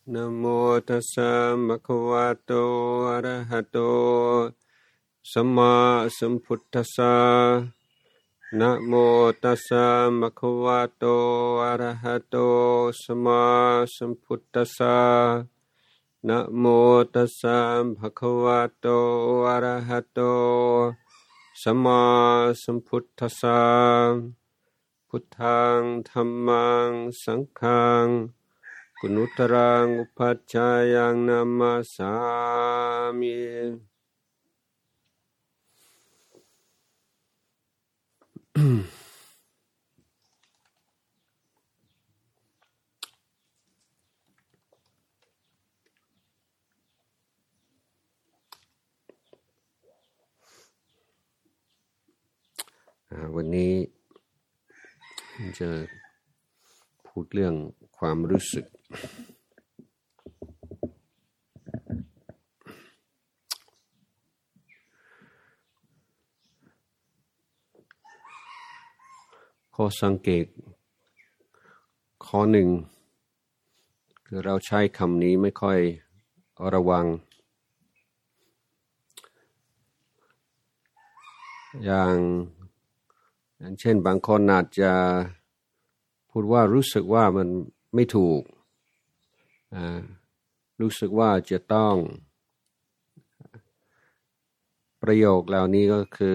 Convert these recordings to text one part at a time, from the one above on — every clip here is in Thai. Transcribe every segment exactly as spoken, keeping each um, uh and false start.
นะโมตัสสะภะคะวะโตอะระหะโตสัมมาสัมพุทธัสสะนะโมตัสสะภะคะวะโตอะระหะโตสัมมาสัมพุทธัสสะนะโมตัสสะภะคะวะโตอะระหะโตสัมมาสัมพุทธัสสะพุทธังธัมมังสังฆังกุณุตรังอุปัชฌายังนามาสามิวันนี้จะพูดเรื่องความรู้สึกข้อสังเกตข้อหนึ่งคือเราใช้คำนี้ไม่ค่อยระวังอย่างอย่างเช่นบางคนอาจจะพูดว่ารู้สึกว่ามันไม่ถูกอ่ารู้สึกว่าจะต้องประโยคเหล่านี้ก็คือ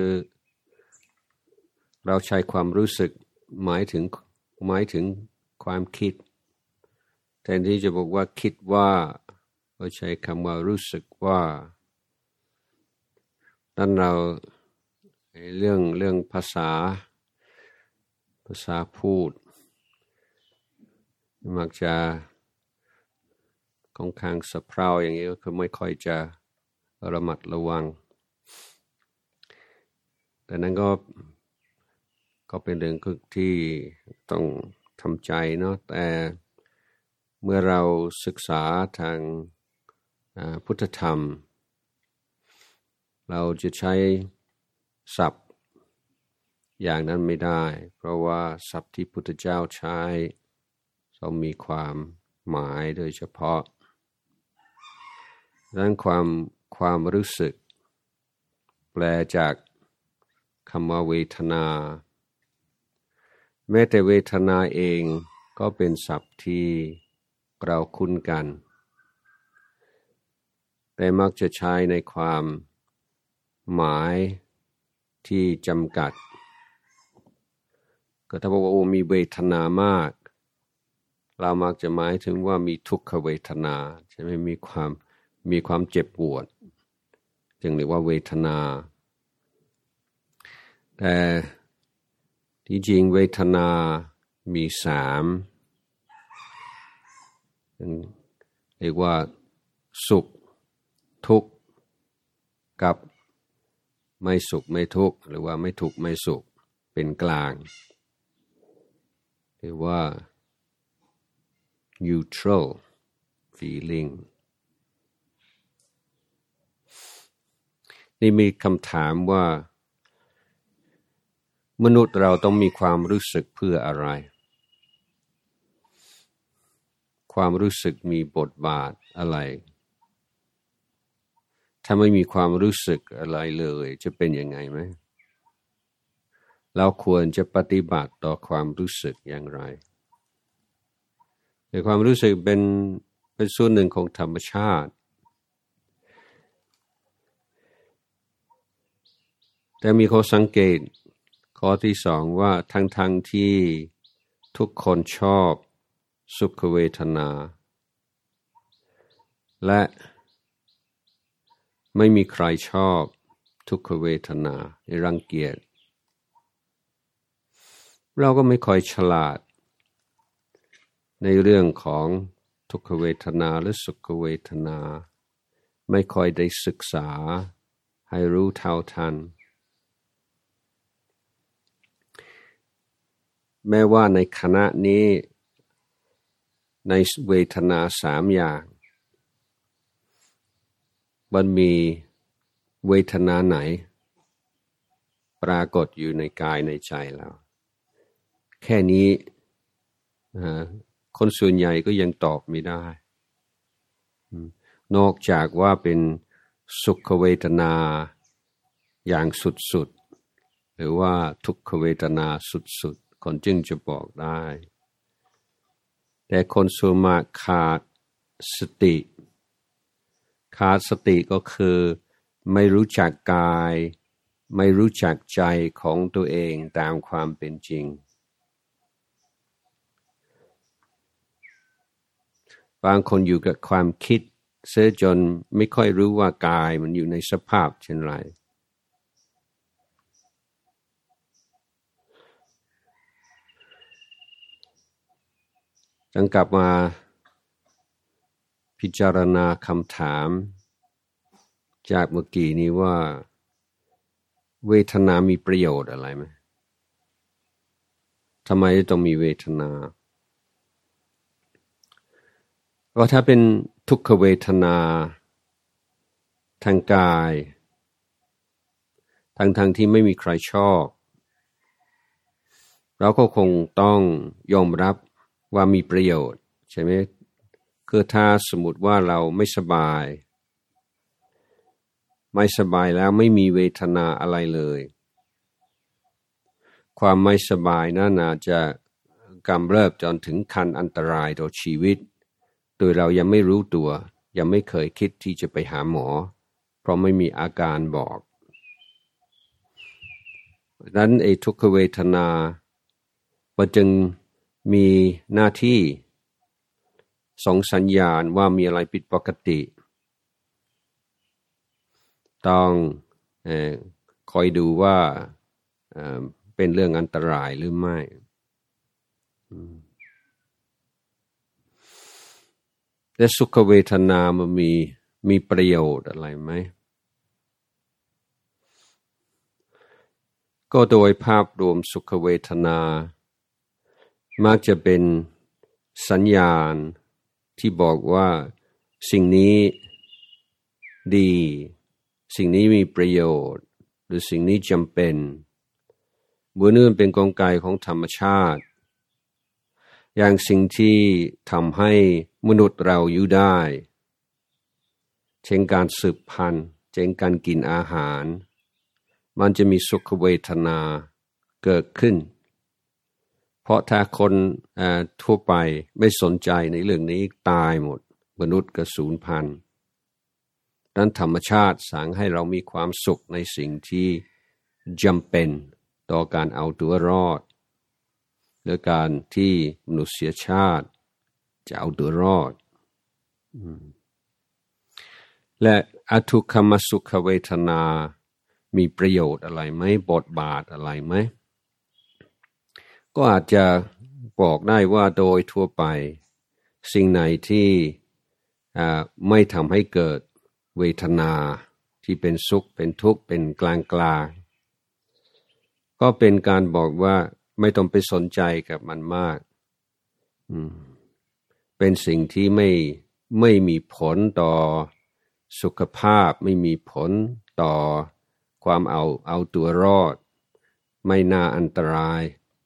เราใช้ความรู้สึกหมายถึงหมายถึงความคิดแทนที่จะบอกว่าคิดว่าเราใช้คำว่ารู้สึกว่านั่นเราเรื่องเรื่องภาษาภาษาพูดมักจะค่อนข้างสะเพร่าอย่างนี้ก็คือไม่ค่อยจะระมัดระวังแต่นั้นก็ก็เป็นเรื่องที่ต้องทำใจเนาะแต่เมื่อเราศึกษาทางพุทธธรรมเราจะใช้ศัพท์อย่างนั้นไม่ได้เพราะว่าศัพท์ที่พุทธเจ้าใช้ต้องมีความหมายโดยเฉพาะดังนั้นความความรู้สึกแปลจากคำว่าเวทนาแม้แต่เวทนาเองก็เป็นศัพท์ที่เราคุ้นกันแต่มักจะใช้ในความหมายที่จำกัดก็ถ้าบอกว่าโอ้มีเวทนามากเรามักจะหมายถึงว่ามีทุกขเวทนาใช่ไหมมีความมีความเจ็บปวดจึงเรียกว่าเวทนาแต่ที่จริงเวทนามีสามเรียกว่าสุขทุกข์กับไม่สุขไม่ทุกข์หรือว่าไม่ทุกข์ไม่สุขเป็นกลางเรียกว่า neutral feeling นี่มีคำถามว่ามนุษย์เราต้องมีความรู้สึกเพื่ออะไรความรู้สึกมีบทบาทอะไรถ้าไม่มีความรู้สึกอะไรเลยจะเป็นยังไงไหมเราควรจะปฏิบัติต่อความรู้สึกอย่างไรแต่ความรู้สึกเป็นเป็นส่วนหนึ่งของธรรมชาติแต่มีข้อสังเกตข้อที่สองว่าทั้งๆ ท, ที่ทุกคนชอบสุขเวทนาและไม่มีใครชอบทุกขเวทนารังเกียจเราก็ไม่ค่อยฉลาดในเรื่องของทุกขเวทนาและสุขเวทนาไม่ค่อยได้ศึกษาให้รู้เท่าทันแม้ว่าในขณะนี้ในเวทนาสามอย่างมันมีเวทนาไหนปรากฏอยู่ในกายในใจเราแค่นี้คนส่วนใหญ่ก็ยังตอบไม่ได้นอกจากว่าเป็นสุขเวทนาอย่างสุดๆหรือว่าทุกขเวทนาสุดๆคนจึงจะบอกได้แต่คนส่วนมากขาดสติขาดสติก็คือไม่รู้จักกายไม่รู้จักใจของตัวเองตามความเป็นจริงบางคนอยู่กับความคิดเสียจนไม่ค่อยรู้ว่ากายมันอยู่ในสภาพเช่นไรจังกลับมาพิจารณาคำถามจากเมื่อกี้นี้ว่าเวทนามีประโยชน์อะไรไหมทำไมต้องมีเวทนาเพราะถ้าเป็นทุกขเวทนาทางกายทั้งๆ ท, ที่ไม่มีใครชอบเราก็คงต้องยอมรับว่ามีประโยชน์ใช่ไหมคือถ้าสมมติว่าเราไม่สบายไม่สบายแล้วไม่มีเวทนาอะไรเลยความไม่สบายนั้นอาจจะกำเริบจนถึงขั้นอันตรายต่อชีวิตโดยเรายังไม่รู้ตัวยังไม่เคยคิดที่จะไปหาหมอเพราะไม่มีอาการบอกดังนั้นไอ้ทุกขเวทนามันจึงมีหน้าที่ส่งสัญญาณว่ามีอะไรผิดปกติต้องเอ่อคอยดูว่าเอ่อเป็นเรื่องอันตรายหรือไม่และสุขเวทนามันมีมีประโยชน์อะไรไหมก็โดยภาพรวมสุขเวทนามักจะเป็นสัญญาณที่บอกว่าสิ่งนี้ดีสิ่งนี้มีประโยชน์หรือสิ่งนี้จำเป็นบัวเนื่องเป็นกลไกของธรรมชาติอย่างสิ่งที่ทำให้มนุษย์เราอยู่ได้เช่นการสืบพันธุ์เช่นการกินอาหารมันจะมีสุขเวทนาเกิดขึ้นเพราะถ้าคนทั่วไปไม่สนใจในเรื่องนี้ตายหมดมนุษย์ก็สูญพันธุ์ดังนั้นธรรมชาติสั่งให้เรามีความสุขในสิ่งที่จำเป็นต่อการเอาตัวรอดหรือการที่มนุษยชาติจะเอาตัวรอดและอทุกขมสุขเวทนามีประโยชน์อะไรไหมบทบาทอะไรไหมก็อาจจะบอกได้ว่าโดยทั่วไปสิ่งไหนที่ไม่ทำให้เกิดเวทนาที่เป็นสุขเป็นทุกข์เป็นกลางกลางก็เป็นการบอกว่าไม่ต้องไปสนใจกับมันมากเป็นสิ่งที่ไม่ไม่มีผลต่อสุขภาพไม่มีผลต่อความเอาเอาตัวรอดไม่น่าอันตราย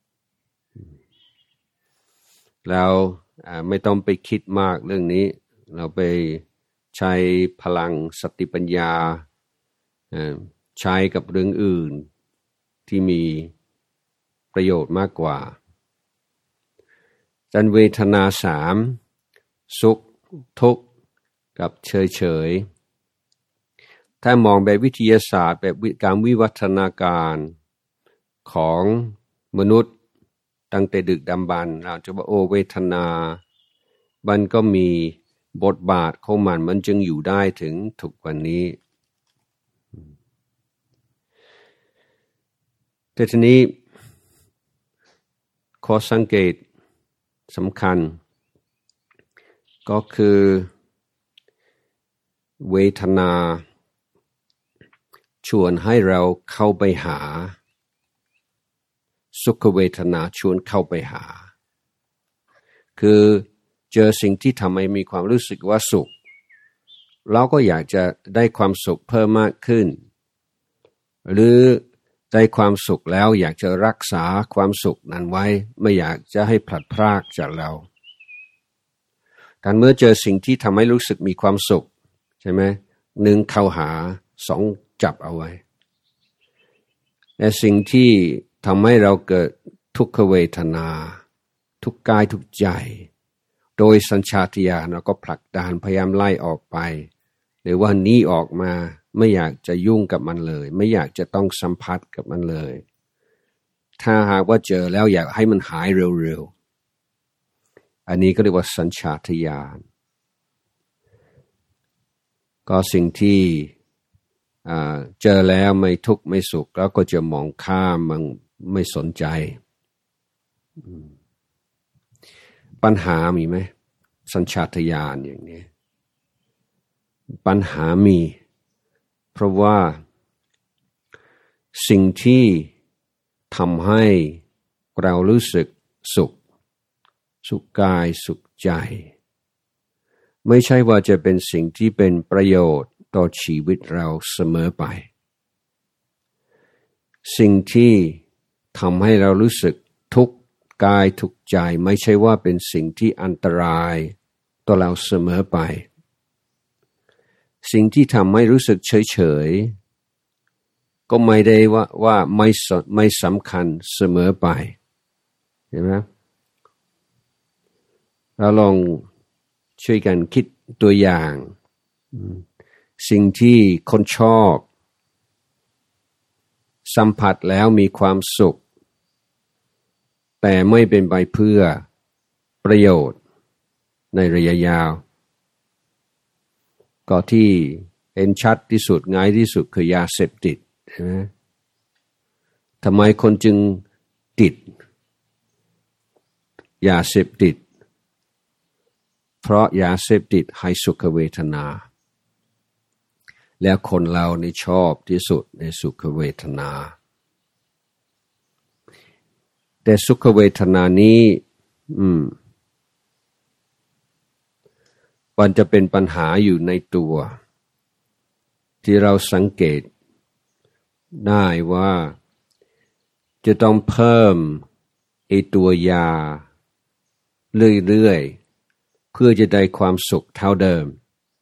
แล้วไม่ต้องไปคิดมากเรื่องนี้เราไปใช้พลังสติปัญญาใช้กับเรื่องอื่นที่มีประโยชน์มากกว่าจันเวทนาสามสุขทุกข์กับเฉยเฉยถ้ามองแบบวิทยาศาสตร์แบบการวิวัฒนาการของมนุษย์ตั้งแต่ดึกดำบรรพ์เราจะว่าโอเวทนามันก็มีบทบาทของมันมันจึงอยู่ได้ถึงทุกวันนี้แต่ทีนี้ข้อสังเกตสำคัญก็คือเวทนาชวนให้เราเข้าไปหาสุขเวทนาชวนเข้าไปหาคือเจอสิ่งที่ทำให้มีความรู้สึกว่าสุขเราก็อยากจะได้ความสุขเพิ่มมากขึ้นหรือได้ความสุขแล้วอยากจะรักษาความสุขนั้นไว้ไม่อยากจะให้พลัดพรากจากเราการเมื่อเจอสิ่งที่ทำให้รู้สึกมีความสุขใช่ไหมหนึ่งเข้าหาสองจับเอาไว้และสิ่งที่ทำให้เราเกิดทุกขเวทนาทุกกายทุกใจโดยสัญชาตญาณเราก็ผลักดันพยายามไล่ออกไปหรือว่าหนีออกมาไม่อยากจะยุ่งกับมันเลยไม่อยากจะต้องสัมผัสกับมันเลยถ้าหากว่าเจอแล้วอยากให้มันหายเร็วๆอันนี้ก็เรียกว่าสัญชาตญาณก็สิ่งที่เจอแล้วไม่ทุกข์ไม่สุขแล้วก็จะมองข้ามมันไม่สนใจปัญหามีไหมสัญชาตญาณอย่างนี้ปัญหามีเพราะว่าสิ่งที่ทำให้เรารู้สึกสุขสุขกายสุขใจไม่ใช่ว่าจะเป็นสิ่งที่เป็นประโยชน์ต่อชีวิตเราเสมอไปสิ่งที่ทำให้เรารู้สึกทุกข์กายทุกข์ใจไม่ใช่ว่าเป็นสิ่งที่อันตรายต่อเราเสมอไปสิ่งที่ทำให้รู้สึกเฉยๆก็ไม่ได้ว่าว่าไม่ไม่สำคัญเสมอไปเห็นไหมเราลองช่วยกันคิดตัวอย่างสิ่งที่คนชอบสัมผัสแล้วมีความสุขแต่ไม่เป็นไปเพื่อประโยชน์ในระยะยาวก็ที่เห็นชัดที่สุดง่ายที่สุดคือยาเสพติดใช่ไหมทำไมคนจึงติดยาเสพติดเพราะยาเสพติดให้สุขเวทนาแล้วคนเราในชอบที่สุดในสุขเวทนาแต่สุขเวทนานี้อืมมันจะเป็นปัญหาอยู่ในตัวที่เราสังเกตได้ว่าจะต้องเพิ่มไอตัวยาเรื่อยๆเพื่อจะได้ความสุขเท่าเดิม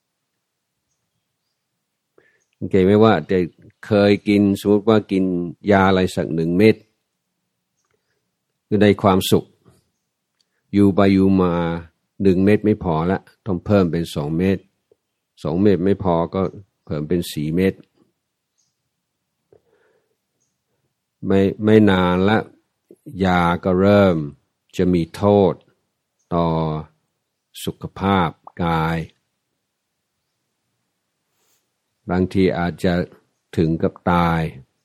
โอเคไหมว่าจะเคยกินสมมติว่ากินยาอะไรสักหนึ่งเม็ดก็ได้ความสุขอยู่ไปอยู่มาหนึ่งเม็ดไม่พอละต้องเพิ่มเป็นสองเม็ดสองเม็ดไม่พอก็เพิ่มเป็นสี่เม็ดไม่ไม่นานละยาก็เริ่มจะมีโทษต่อสุขภาพกายบางทีอาจจะถึงกับตาย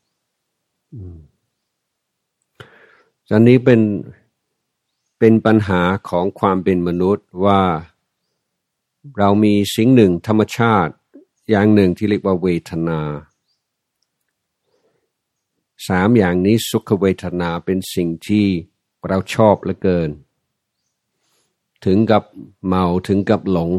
อันนี้เป็นเป็นปัญหาของความเป็นมนุษย์ว่าเรามีสิ่งหนึ่งธรรมชาติอย่างหนึ่งที่เรียกว่าเวทนาสามอย่างนี้สุขเวทนาเป็นสิ่งที่เราชอบเหลือเกินถึงกับเมาถึงกับหลง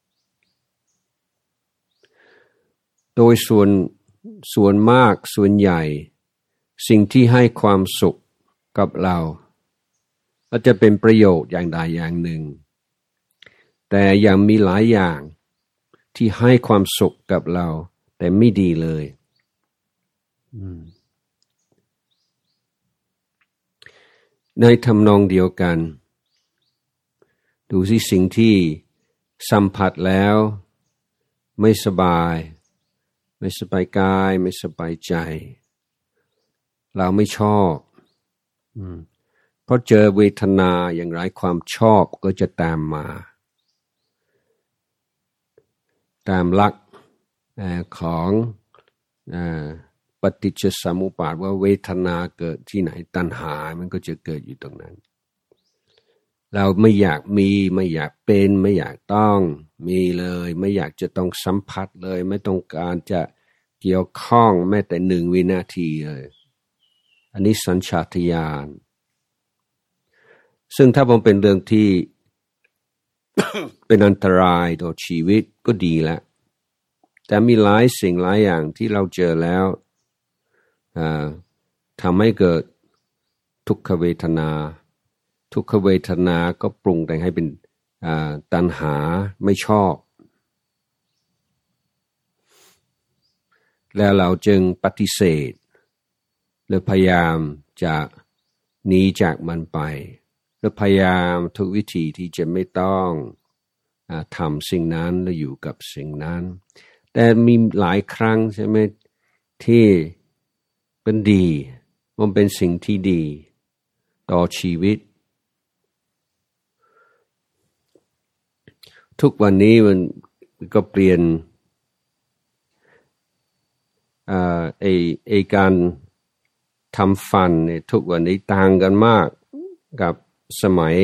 โดยส่วนส่วนมากส่วนใหญ่สิ่งที่ให้ความสุขกับเราก็จะเป็นประโยชน์อย่างใดอย่างหนึ่งแต่ยังมีหลายอย่างที่ให้ความสุขกับเราแต่ไม่ดีเลยในทำนองเดียวกันดูสิสิ่งที่สัมผัสแล้วไม่สบายไม่สบายกายไม่สบายใจเราไม่ชอบเพราะเจอเวทนาอย่างไรความชอบก็จะตามมาตามหลักของปฏิจจสมุปบาทว่าเวทนาเกิดที่ไหนตัณหามันก็จะเกิดอยู่ตรงนั้นเราไม่อยากมีไม่อยากเป็นไม่อยากต้องมีเลยไม่อยากจะต้องสัมผัสเลยไม่ต้องการจะเกี่ยวข้องแม้แต่หนึ่งวินาทีเลยอันนี้สัญชาตญาณซึ่งถ้ามันเป็นเรื่องที่ เป็นอันตรายต่อชีวิตก็ดีแล้วแต่มีหลายสิ่งหลายอย่างที่เราเจอแล้วทำให้เกิดทุกขเวทนาทุกขเวทนาก็ปรุงแต่งให้เป็นตัณหาไม่ชอบแล้วเราจึงปฏิเสธหรือพยายามจะหนีจากมันไปหรือพยายามทุกวิธีที่จะไม่ต้องทำสิ่งนั้นและอยู่กับสิ่งนั้นแต่มีหลายครั้งใช่ไหมที่เป็นดีมันเป็นสิ่งที่ดีต่อชีวิตทุกวันนี้มันก็เปลี่ยนเอ่อไอไอการทำฟันเนี่ยทุกวันนี้ต่างกันมากกับสมัย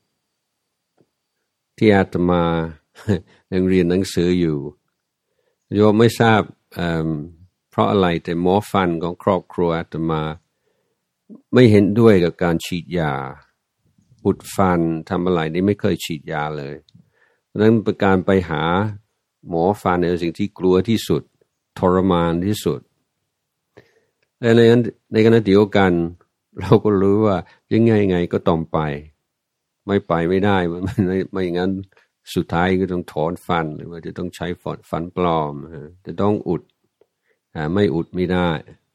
ที่อาตมายังเรียนหนังสืออยู่โยมไม่ทราบเอ่อเพราะอะไรแต่หมอฟันของครอบครัวอาตมาไม่เห็นด้วยกับการฉีดยาอุดฟันทำอะไรนี่ไม่เคยฉีดยาเลยเพราะฉะนั้นเป็นการไปหาหมอฟันเป็นสิ่งที่กลัวที่สุดทรมานที่สุดและในนั้นในขณะเดียวกันเราก็รู้ว่ายังไงไงก็ต้องไปไม่ไปไม่ได้มันไม่ไม่งั้นสุดท้ายก็ต้องถอนฟันหรือว่าจะต้องใช้ฟันฟันปลอมจะต้องอุดไม่อุดไม่ได้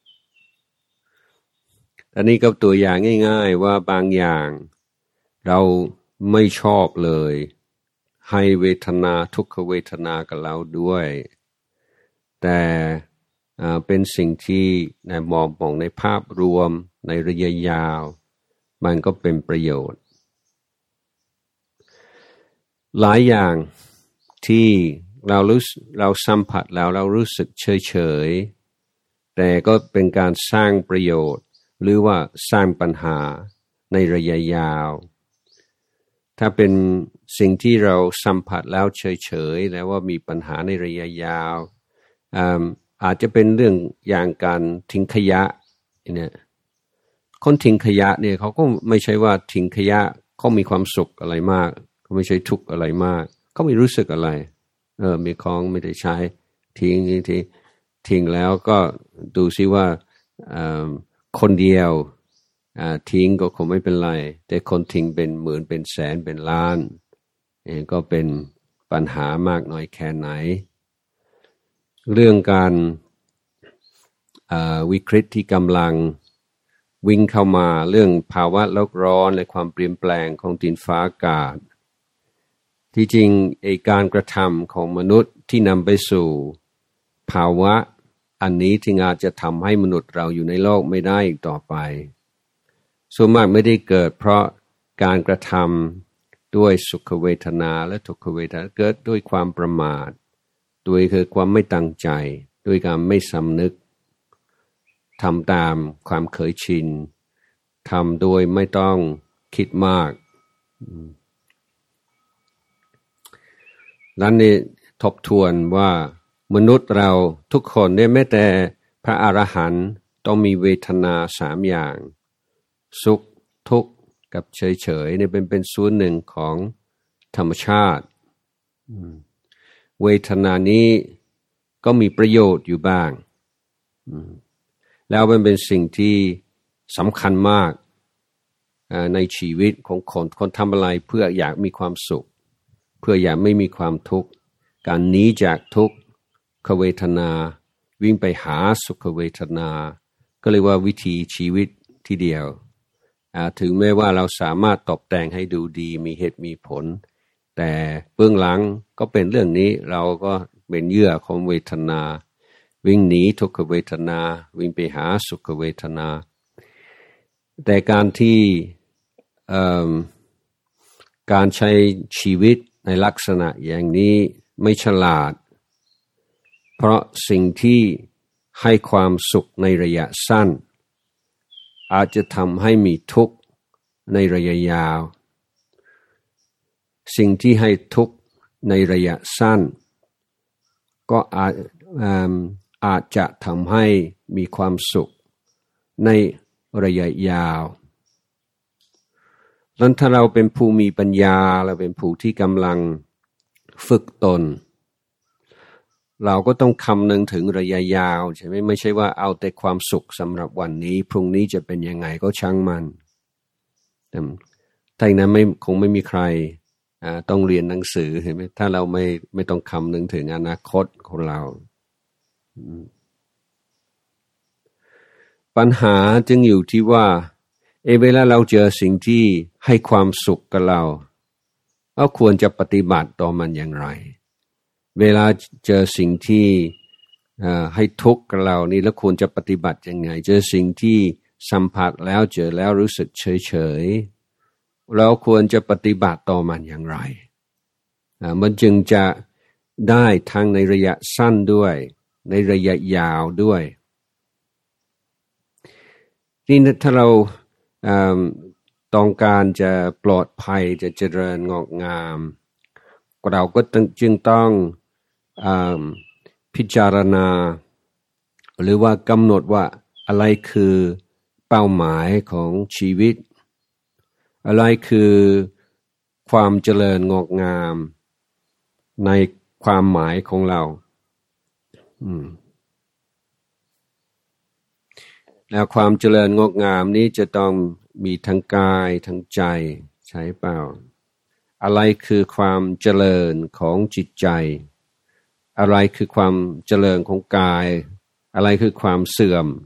อันนี้ก็ตัวอย่างง่ายๆว่าบางอย่างเราไม่ชอบเลยให้เวทนาทุกขเวทนากับเราด้วยแต่เป็นสิ่งที่ในมองมองในภาพรวมในระยะยาวมันก็เป็นประโยชน์หลายอย่างที่เรารู้เราสัมผัสแล้วเรารู้สึกเฉยๆแต่ก็เป็นการสร้างประโยชน์หรือว่าสร้างปัญหาในระยะยาวถ้าเป็นสิ่งที่เราสัมผัสแล้วเฉยๆแล้วว่ามีปัญหาในระยะยาวอาจจะเป็นเรื่องอย่างการทิ้งขยะเนี่ยคนทิ้งขยะเนี่ยเขาก็ไม่ใช่ว่าทิ้งขยะเขามีความสุขอะไรมากเขาไม่ใช่ทุกข์อะไรมากเขาไม่รู้สึกอะไรเออมีของไม่ได้ใช้ทิ้งทิ้งทิ้งแล้วก็ดูซิว่าคนเดียวทิ้งก็คงไม่เป็นไรแต่คนทิ้งเป็นหมื่นเป็นแสนเป็นล้านเองก็เป็นปัญหามากน้อยแค่ไหนเรื่องการวิกฤตที่กำลังวิ่งเข้ามาเรื่องภาวะโลกร้อนและความเปลี่ยนแปลงของดินฟ้าอากาศที่จริงไอ้การกระทำของมนุษย์ที่นำไปสู่ภาวะอันนี้ที่อาจจะทำให้มนุษย์เราอยู่ในโลกไม่ได้อีกต่อไปส่วนมากไม่ได้เกิดเพราะการกระทำด้วยสุขเวทนาและทุกขเวทนาเกิดด้วยความประมาทด้วยคือความไม่ตั้งใจด้วยการไม่สำนึกทำตามความเคยชินทำโดยไม่ต้องคิดมากนั้นนี่ทบทวนว่ามนุษย์เราทุกคนเนี่ยแม้แต่พระอรหันต์ต้องมีเวทนาสามอย่างสุขทุกข์กับเฉยๆเนี่ยเป็นเป็นส่วนหนึ่งของธรรมชาติเวทนานี้ก็มีประโยชน์อยู่บ้างแล้วมันเป็นสิ่งที่สำคัญมากในชีวิตของคนคนทำอะไรเพื่ออยากมีความสุขเพื่ออยากไม่มีความทุกข์การหนีจากทุกขเวทนาวิ่งไปหาสุขเวทนาก็เรียกว่าวิธีชีวิตที่เดียวถึงแม้ว่าเราสามารถตบแต่งให้ดูดีมีเหตุมีผลแต่เบื้องหลังก็เป็นเรื่องนี้เราก็เป็นเหยื่อของเวทนาวิ่งหนีทุกขเวทนาวิ่งไปหาสุขเวทนาแต่การที่การใช้ชีวิตในลักษณะอย่างนี้ไม่ฉลาดเพราะสิ่งที่ให้ความสุขในระยะสั้นอาจจะทำให้มีทุกข์ในระยะยาวสิ่งที่ให้ทุกข์ในระยะสั้นก็อาจอาจจะทำให้มีความสุขในระยะยาวนั้นถ้าเราเป็นผู้มีปัญญาเราเป็นผู้ที่กำลังฝึกตนเราก็ต้องคำนึงถึงระยะยาวใช่ไหมไม่ใช่ว่าเอาแต่ความสุขสำหรับวันนี้พรุ่งนี้จะเป็นยังไงก็ช่างมันแต่ถ้าอย่างนั้นไม่คงไม่มีใครต้องเรียนหนังสือเห็นไหมถ้าเราไม่ไม่ต้องคำนึงถึงอนาคตของเราปัญหาจึงอยู่ที่ว่าเอเวลาเราเจอสิ่งที่ให้ความสุขกับเราเราควรจะปฏิบัติต่อมันอย่างไรเวลาเจอสิ่งที่ให้ทุกข์กับเรานี่แล้วควรจะปฏิบัติยังไงเจอสิ่งที่สัมผัสแล้วเจอแล้วรู้สึกเฉยๆเราควรจะปฏิบัติต่อมันอย่างไรมันจึงจะได้ทั้งในระยะสั้นด้วยในระยะยาวด้วยนี่ถ้าเราต้องการจะปลอดภัยจะเจริญงอกงามเราก็จึงต้องพิจารณาหรือว่ากำหนดว่าอะไรคือเป้าหมายของชีวิตอะไรคือความเจริญงอกงามในความหมายของเราแล้วความเจริญงอกงามนี้จะต้องมีทั้งกายทั้งใจใช่เปล่าอะไรคือความเจริญของจิตใจอะไรคือความเจริญของกายอะไรคือความเสื่อม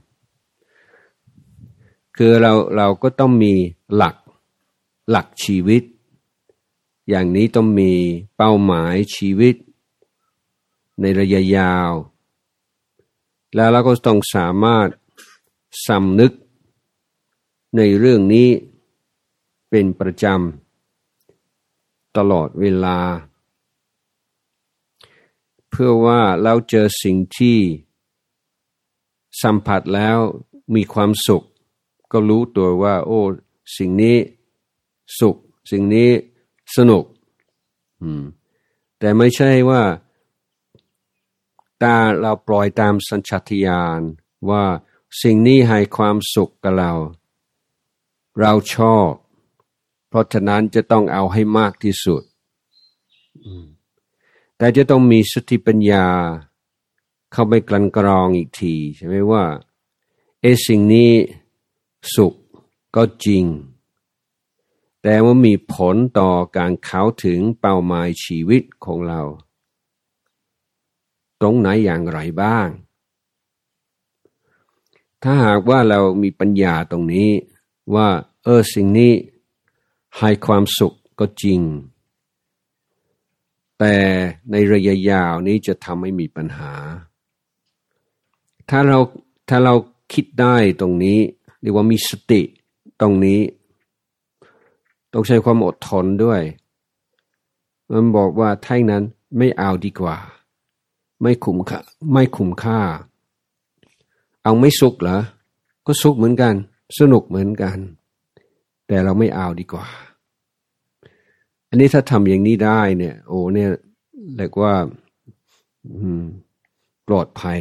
คือเราเราก็ต้องมีหลักหลักชีวิตอย่างนี้ต้องมีเป้าหมายชีวิตในระยะยาวแล้วเราก็ต้องสามารถสำนึกในเรื่องนี้เป็นประจำตลอดเวลาเพื่อว่าเราเจอสิ่งที่สัมผัสแล้วมีความสุขก็รู้ตัวว่าโอ้สิ่งนี้สุขสิ่งนี้สนุกแต่ไม่ใช่ว่าตาเราปล่อยตามสัญชาตญาณว่าสิ่งนี้ให้ความสุขกับเราเราชอบเพราะฉะนั้นจะต้องเอาให้มากที่สุดแต่จะต้องมีสติปัญญาเข้าไปกลั่นกรองอีกทีใช่ไหมว่าเอสิ่งนี้สุขก็จริงแต่ว่ามีผลต่อการเข้าถึงเป้าหมายชีวิตของเราตรงไหนอย่างไรบ้างถ้าหากว่าเรามีปัญญาตรงนี้ว่าเออสิ่งนี้ให้ความสุขก็จริงแต่ในระยะยาวนี้จะทำให้มีปัญหาถ้าเราถ้าเราคิดได้ตรงนี้เรียกว่ามีสติตรงนี้ต้องใช้ความอดทนด้วยมันบอกว่าถ้าอย่างนั้นไม่เอาดีกว่าไม่คุ้มค่าไม่คุ้มค่าเอาไม่สุขเหรอก็สุขเหมือนกันสนุกเหมือนกันแต่เราไม่เอาดีกว่าอันนี้ถ้าทำอย่างนี้ได้เนี่ยโอ้เนี่ยเรียกว่าปลอดภัย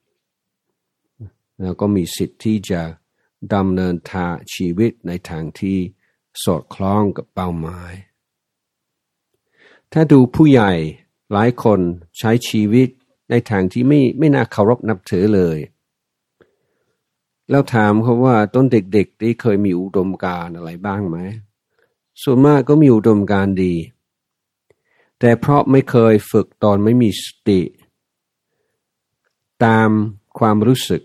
แล้วก็มีสิทธิ์ที่จะดำเนินทางชีวิตในทางที่สอดคล้องกับเป้าหมายถ้าดูผู้ใหญ่หลายคนใช้ชีวิตในทางที่ไม่ไม่น่าเคารพนับถือเลยแล้วถามเขาว่าต้นเด็กๆที่เคยมีอุดมการณ์อะไรบ้างไหมส่วนมากก็มีอุดมการณ์ดีแต่เพราะไม่เคยฝึกตอนไม่มีสติตามความรู้สึก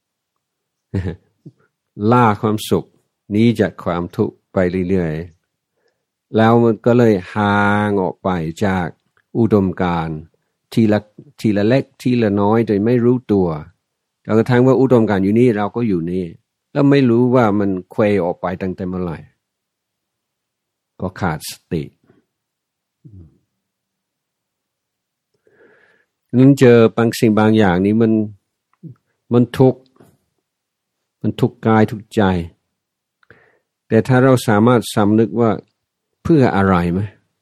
ล่าความสุขนี้จากความทุกข์ไปเรื่อยๆแล้วมันก็เลยห่างออกไปจากอุดมการณ์ทีละทีละเล็กทีละน้อยโดยไม่รู้ตัวจนกระทั่งว่าอุดมการณ์อยู่นี่เราก็อยู่นี่แล้วไม่รู้ว่ามันเคว้งออกไปตั้งแต่เมื่อไหร่ก็ขาดสตินั้นเจอบางสิ่งบางอย่างนี้มันมันทุกข์มันทุกข์กายทุกข์ใจแต่ถ้าเราสามารถสำนึกว่าเพื่ออะไรไหม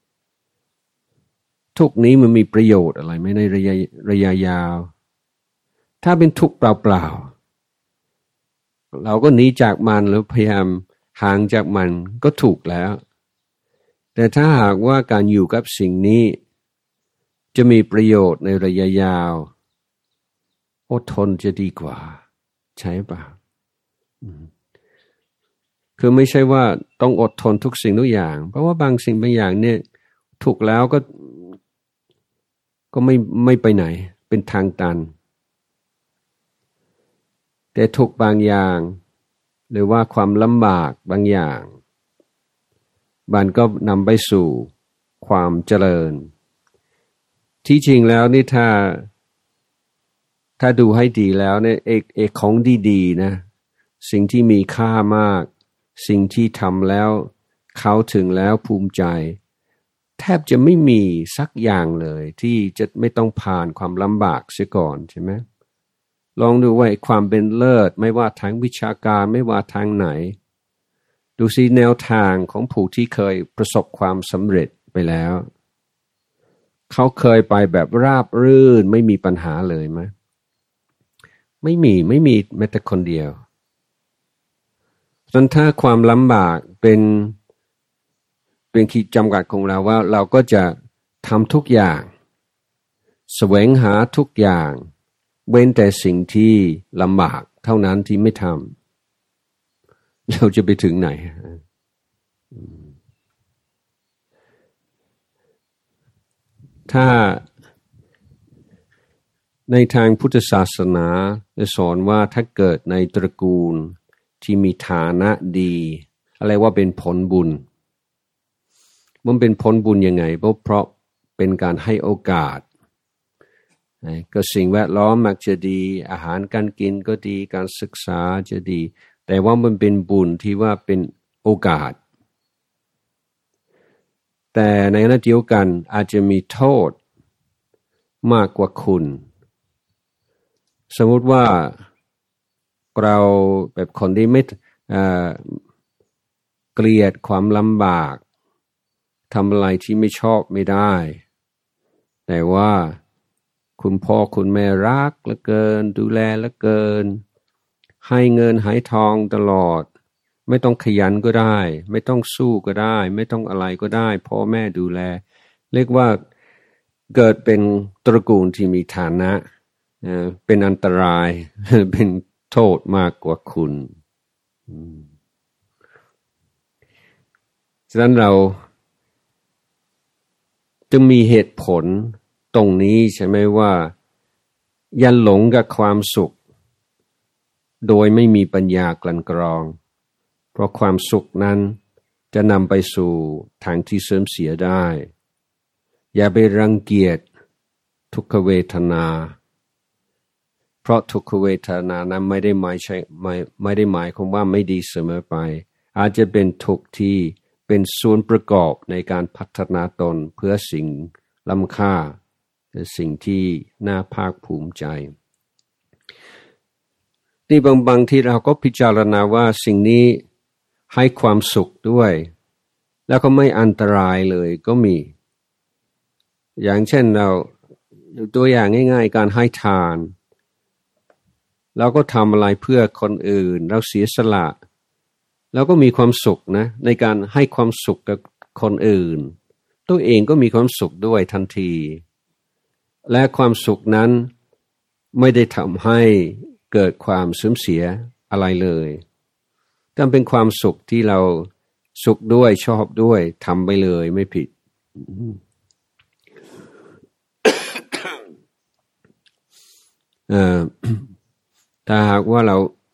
ทุกข์นี้มันมีประโยชน์อะไรไหมในระยะระยะยาวถ้าเป็นทุกข์เปล่าๆเราก็หนีจากมันแล้วพยายามห่างจากมันก็ถูกแล้วแต่ถ้าหากว่าการอยู่กับสิ่งนี้จะมีประโยชน์ในระยะยาวอดทนจะดีกว่าใช่ป่ะคือไม่ใช่ว่าต้องอดทนทุกสิ่งทุกอย่างเพราะว่าบางสิ่งบางอย่างเนี่ยถูกแล้วก็ก็ไม่ไม่ไปไหนเป็นทางตันแต่ทุกข์บางอย่างหรือว่าความลำบากบางอย่างมันก็นำไปสู่ความเจริญที่จริงแล้วนี่ถ้าถ้าดูให้ดีแล้วเนี่ยเอกเอกของดีๆนะสิ่งที่มีค่ามากสิ่งที่ทำแล้วเขาถึงแล้วภูมิใจแทบจะไม่มีสักอย่างเลยที่จะไม่ต้องผ่านความลำบากเสียก่อนใช่ไหมลองดูว่าความเป็นเลิศไม่ว่าทางวิชาการไม่ว่าทางไหนดูสิแนวทางของผู้ที่เคยประสบความสำเร็จไปแล้วเขาเคยไปแบบราบรื่นไม่มีปัญหาเลยไหมไม่มีไม่มีแม้แต่คนเดียวจนถ้าความลำบากเป็นเป็นขีดจำกัดของเราว่าเราก็จะทำทุกอย่างแสวงหาทุกอย่างเว้นแต่สิ่งที่ลำบากเท่านั้นที่ไม่ทำเราจะไปถึงไหนถ้าในทางพุทธศาสนาจะสอนว่าถ้าเกิดในตระกูลที่มีฐานะดีอะไรว่าเป็นผลบุญมันเป็นผลบุญยังไงเพราะเป็นการให้โอกาสก็สิ่งแวดล้อมมักจะดีอาหารการกินก็ดีการศึกษาจะดีแต่ว่ามันเป็นบุญที่ว่าเป็นโอกาสแต่ในขณะเดียวกันอาจจะมีโทษมากกว่าคุณสมมุติว่าเราแบบคนที่ไม่เกลียดความลำบากทำอะไรที่ไม่ชอบไม่ได้แต่ว่าคุณพ่อคุณแม่รักเหลือเกินดูแลเหลือเกินให้เงินให้ทองตลอดไม่ต้องขยันก็ได้ไม่ต้องสู้ก็ได้ไม่ต้องอะไรก็ได้พ่อแม่ดูแลเรียกว่าเกิดเป็นตระกูลที่มีฐานะเป็นอันตรายเป็นโทษมากกว่าคุณฉะนั้นเราจึงมีเหตุผลตรงนี้ใช่ไหมว่าอย่าหลงกับความสุขโดยไม่มีปัญญากลั่นกรองเพราะความสุขนั้นจะนำไปสู่ทางที่เสื่อมเสียได้อย่าไปรังเกียจทุกขเวทนาเพราะทุกขเวทนานั้นไม่ได้หมายใช่ไม่ไม่ได้หมายความว่าไม่ดีเสมอไปอาจจะเป็นทุกข์ที่เป็นส่วนประกอบในการพัฒนาตนเพื่อสิ่งล้ำค่าสิ่งที่น่าภาคภูมิใจนี่บางบางที่เราก็พิจารณาว่าสิ่งนี้ให้ความสุขด้วยแล้วก็ไม่อันตรายเลยก็มีอย่างเช่นเราตัวอย่างง่ายๆการให้ทานเราก็ทำอะไรเพื่อคนอื่นเราเสียสละแล้วก็มีความสุขนะในการให้ความสุขกับคนอื่นตัวเองก็มีความสุขด้วยทันทีและความสุขนั้นไม่ได้ทำให้เกิดความเสื่อมเสียอะไรเลยแต่เป็นความสุขที่เราสุขด้วยชอบด้วยทำไปเลยไม่ผิดเอ่อถ้าหากว่าเรา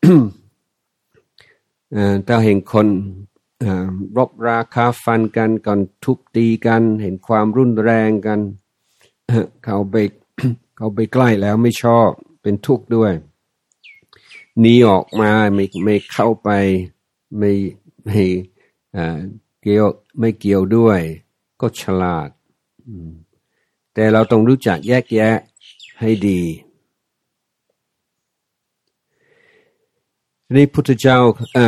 เอ่อถ้าเห็นคนเอ่อรบราคาฟันกันก่อนทุบตีกันเห็นความรุนแรงกัน เขาไป เขาไปใกล้แล้วไม่ชอบเป็นทุกข์ด้วยหนีออกมาไม่ไม่เข้าไปไม่ไม่เอ่อเกี่ยวไม่เกี่ยวด้วยก็ฉลาดแต่เราต้องรู้จักแยกแยะให้ดีนี่พุทธเจ้า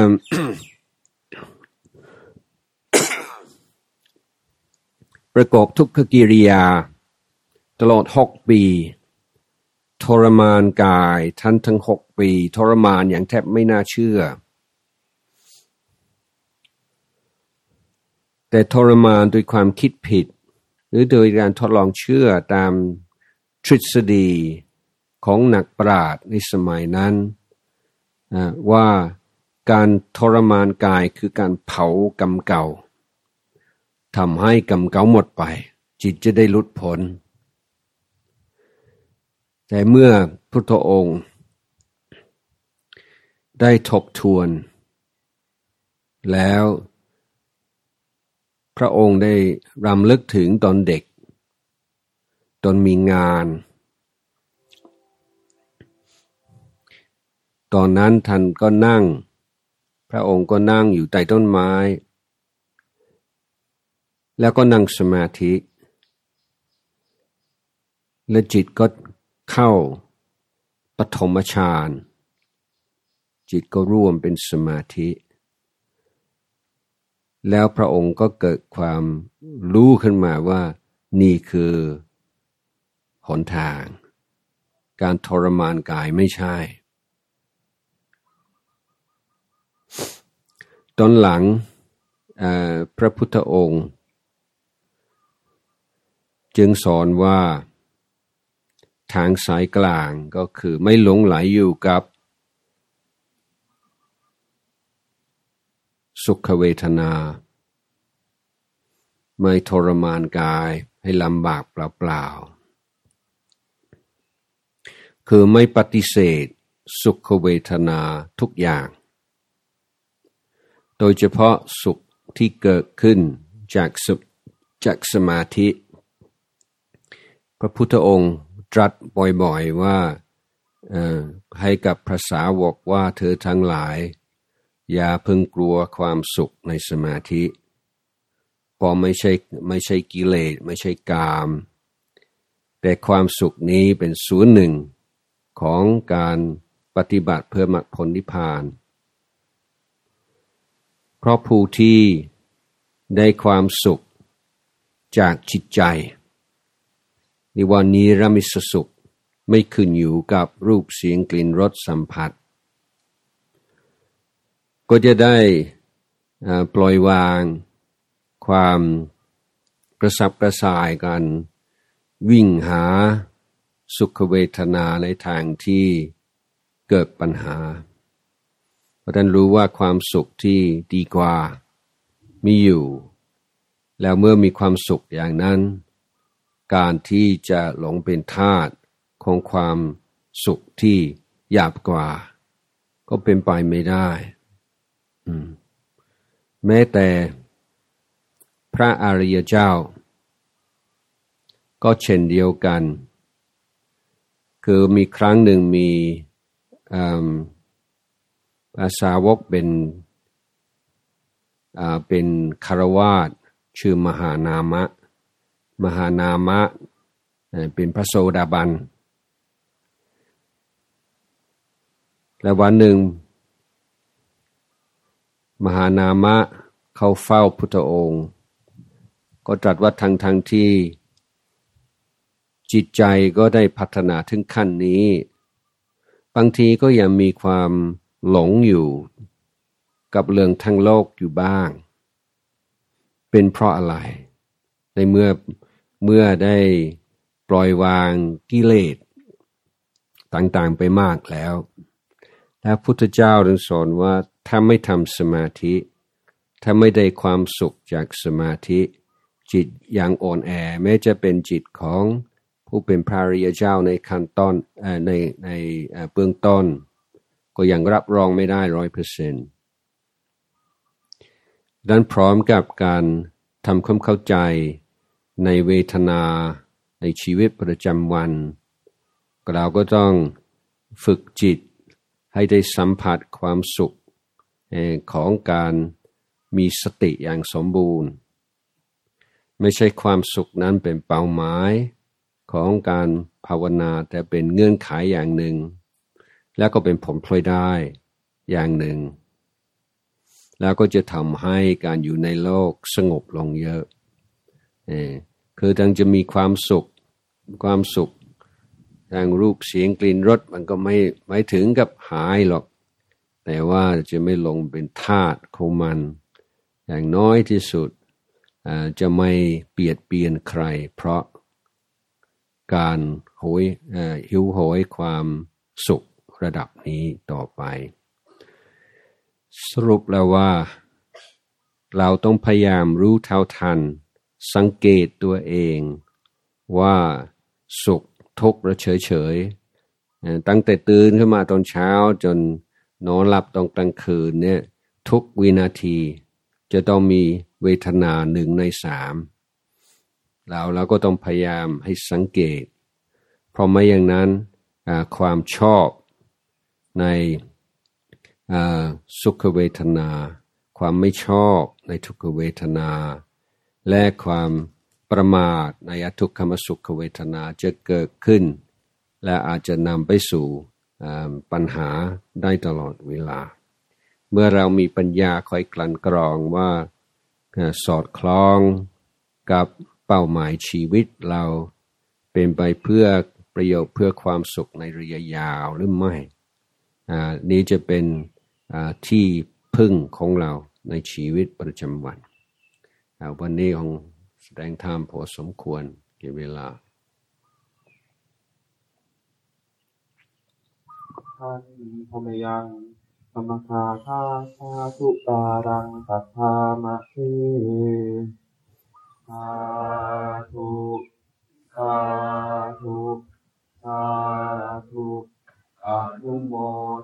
ประกอบทุกขกิริยาตลอดหกปีทรมานกายท่านทั้งหกปีทรมานอย่างแทบไม่น่าเชื่อแต่ทรมานโดยความคิดผิดหรือโดยการทดลองเชื่อตามทฤษฎีของนักปราชญ์ในสมัยนั้นว่าการทรมานกายคือการเผากรรมเก่าทำให้กรรมเก่าหมดไปจิตจะได้หลุดพ้นแต่เมื่อพุทธองค์ได้ทบทวนแล้วพระองค์ได้รำลึกถึงตอนเด็กตอนมีงานตอนนั้นท่านก็นั่งพระองค์ก็นั่งอยู่ใต้ต้นไม้แล้วก็นั่งสมาธิและจิตก็เข้าปฐมฌานจิตก็ร่วมเป็นสมาธิแล้วพระองค์ก็เกิดความรู้ขึ้นมาว่านี่คือหนทางการทรมานกายไม่ใช่ตอนหลังพระพุทธองค์จึงสอนว่าทางสายกลางก็คือไม่หลงไหลอยู่กับสุขเวทนาไม่ทรมานกายให้ลำบากเปล่าๆคือไม่ปฏิเสธสุขเวทนาทุกอย่างโดยเฉพาะสุขที่เกิดขึ้นจากจากสมาธิพระพุทธองค์ตรัสบ่อยๆว่าให้กับพระสาวกว่าเธอทั้งหลายอย่าเพิ่งกลัวความสุขในสมาธิเพราะไม่ใช่ไม่ใช่กิเลสไม่ใช่กามแต่ความสุขนี้เป็นส่วนหนึ่งของการปฏิบัติเพื่อมรรคผลนิพพานเพราะผู้ที่ได้ความสุขจากจิตใจในวันนี้นิรมิตสุขไม่ขึ้นอยู่กับรูปเสียงกลิ่นรสสัมผัสก็จะได้ปล่อยวางความกระสับกระส่ายกันวิ่งหาสุขเวทนาในทางที่เกิดปัญหาเพราะท่านรู้ว่าความสุขที่ดีกว่ามีอยู่แล้วเมื่อมีความสุขอย่างนั้นการที่จะหลงเป็นทาสของความสุขที่หยาบกว่าก็เป็นไปไม่ได้แม้แต่พระอริยเจ้าก็เช่นเดียวกันคือมีครั้งหนึ่งมีภาษาวกเป็นเป็นคฤหัสถ์ชื่อมหานามะมหานามะเป็นพระโสดาบันและวันหนึ่งมหานามะเข้าเฝ้าพุทธองค์ก็ตรัสว่าทั้งทั้งที่จิตใจก็ได้พัฒนาถึงขั้นนี้บางทีก็ยังมีความหลงอยู่กับเรื่องทั้งโลกอยู่บ้างเป็นเพราะอะไรในเมื่อเมื่อได้ปล่อยวางกิเลสต่างๆไปมากแล้วและพุทธเจ้าได้สอนว่าถ้าไม่ทำสมาธิถ้าไม่ได้ความสุขจากสมาธิจิตยังอ่อนแอแม้จะเป็นจิตของผู้เป็นพระอริยเจ้าในขั้นต้นในในเบื้องต้นก็ยังรับรองไม่ได้ร้อยเปอร์เซ็นต์ดังพร้อมกับการทำความเข้าใจในเวทนาในชีวิตประจำวันเราก็ต้องฝึกจิตให้ได้สัมผัสความสุขของการมีสติอย่างสมบูรณ์ไม่ใช่ความสุขนั้นเป็นเป้าหมายของการภาวนาแต่เป็นเงื่อนไขอย่างหนึ่งแล้วก็เป็นผลพลอยได้อย่างหนึ่งแล้วก็จะทำให้การอยู่ในโลกสงบลงเยอะเออคือทั้งจะมีความสุขความสุขทางรูปเสียงกลิ่นรสมันก็ไม่ไม่ถึงกับหายหรอกแต่ว่าจะไม่ลงเป็นทาสของมันอย่างน้อยที่สุดจะไม่เบียดเบียนใครเพราะการโหยหิวโหยความสุขระดับนี้ต่อไปสรุปแล้วว่าเราต้องพยายามรู้เท่าทันสังเกตตัวเองว่าสุขทุกข์และเฉยๆตั้งแต่ตื่นขึ้นมาตอนเช้าจนนอนหลับตอนกลางคืนเนี่ยทุกวินาทีจะต้องมีเวทนาหนึ่งในสามเราเราก็ต้องพยายามให้สังเกตเพราะไม่อย่างนั้นความชอบในสุขเวทนาความไม่ชอบในทุกขเวทนาและความประมาทในอทุกขมสุขเวทนาจะเกิดขึ้นและอาจจะนำไปสู่ปัญหาได้ตลอดเวลาเมื่อเรามีปัญญาคอยกลั่นกรองว่าสอดคล้องกับเป้าหมายชีวิตเราเป็นไปเพื่อประโยชน์เพื่อความสุขในระยะยาวหรือไม่นี้จะเป็นที่พึ่งของเราในชีวิตประจำวันวันนี้ของแสดงธรรมพอสมควรแก่เวลาท่านพมยังธรรมคาทาสาธุปารังสัทธามะเทสาธุสาธุสาธุอนุโม